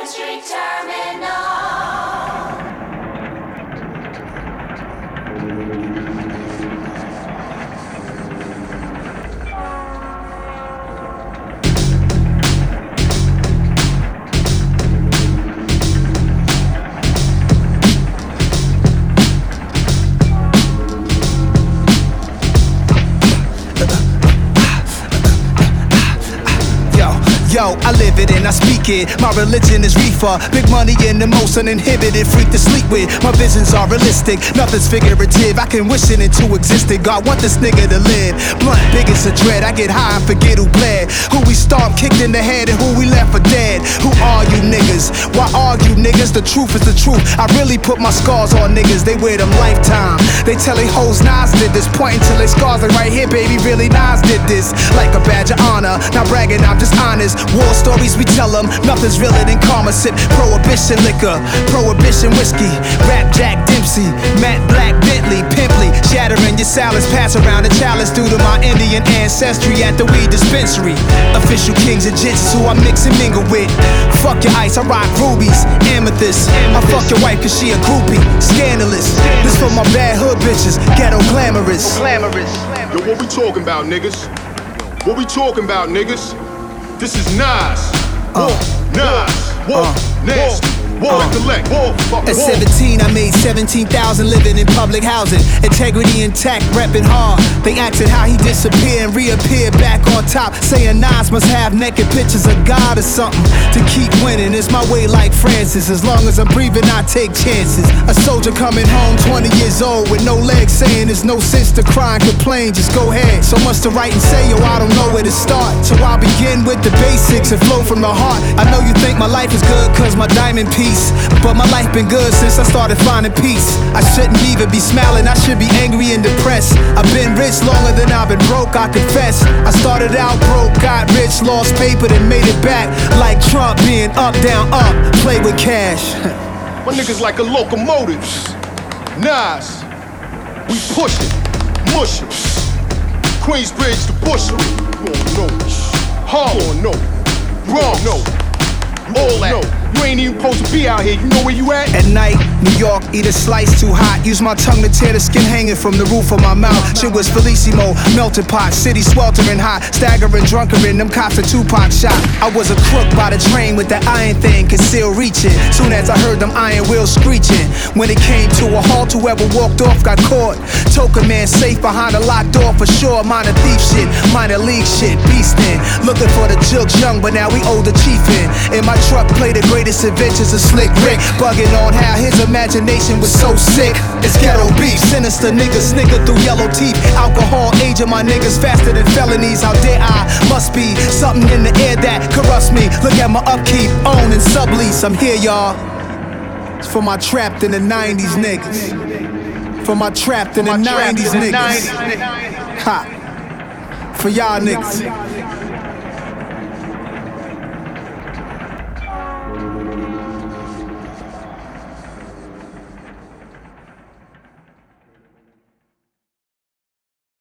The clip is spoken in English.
Street Terminal. Yo, I live it and I speak it. My religion is reefer. Big money and the most uninhibited freak to sleep with. My visions are realistic, nothing's figurative. I can wish it into existence. God want this nigga to live. Blunt, big as a dread. I get high and forget who bled, who we stomped, kicked in the head, and who we left for dead. Who are you niggas? Why argue niggas? The truth is the truth. I really put my scars on niggas. They wear them lifetime. They tell they hoes Nas did this. Pointing till they scars like right here, baby. Really Nas did this. Like a badge of honor. Not bragging, I'm just honest. War stories we tell them, nothing's realer than karma. Sip prohibition liquor, prohibition whiskey. Rap Jack Dempsey, Matt Black Bentley, Pimply. Shattering your salads, pass around the chalice due to my Indian ancestry at the weed dispensary. Official kings and jits who I mix and mingle with. Fuck your ice, I rock rubies, amethyst. I fuck your wife cause she a groupie, scandalous. This for my bad hood bitches, ghetto glamorous. Yo, what we talking about, niggas? What we talking about, niggas? This is Nas. Nasty. Recollect. At 17, I made 17,000 living in public housing. Integrity intact, reppin' hard. They asking how he disappeared and reappeared back on top. Saying Nas must have naked pictures of God or something to keep winning. It's my way like Francis. As long as I'm breathing, I take chances. A soldier coming home 20 years old with no legs, saying there's no sense to cry and complain. Just go ahead. So much to write and say, yo, I don't know where to start. So I'll begin with the basics and flow from the heart. I know you think my life is good cause my diamond piece, but my life been good since I started finding peace. I shouldn't even be smiling, I should be angry and depressed. I've been rich longer than I've been broke, I confess. I started out broke, got rich, lost paper, then made it back. Like Trump being up, down, up, play with cash. My niggas like a locomotive. Nas, we push it, mush it. Queensbridge to Bushwick. You don't know. Harlem, no. Wrong, no. All that. You ain't even supposed to be out here. You know where you at? At night, New York, eat a slice too hot. Use my tongue to tear the skin hanging from the roof of my mouth. Shit was Felissimo, melted pot, city sweltering hot. Staggering, drunkering, them cops a Tupac shot. I was a crook by the train with the iron thing, concealed reaching. Soon as I heard them iron wheels screeching. When it came to a halt, whoever walked off got caught. Token man safe behind a locked door for sure. Minor thief shit, minor league shit, beastin'. Looking for the jokes young, but now we old the chief in my truck play the greatest adventures of Slick Rick. Bugging on how his imagination was so sick. It's ghetto beef, sinister niggas snicker through yellow teeth. Alcohol aging my niggas faster than felonies. How dare I? Must be something in the air that corrupts me. Look at my upkeep, own and sublease. I'm here, y'all. It's for my trapped in the 90s niggas. For my trapped in the 90s niggas. Ha. For y'all niggas.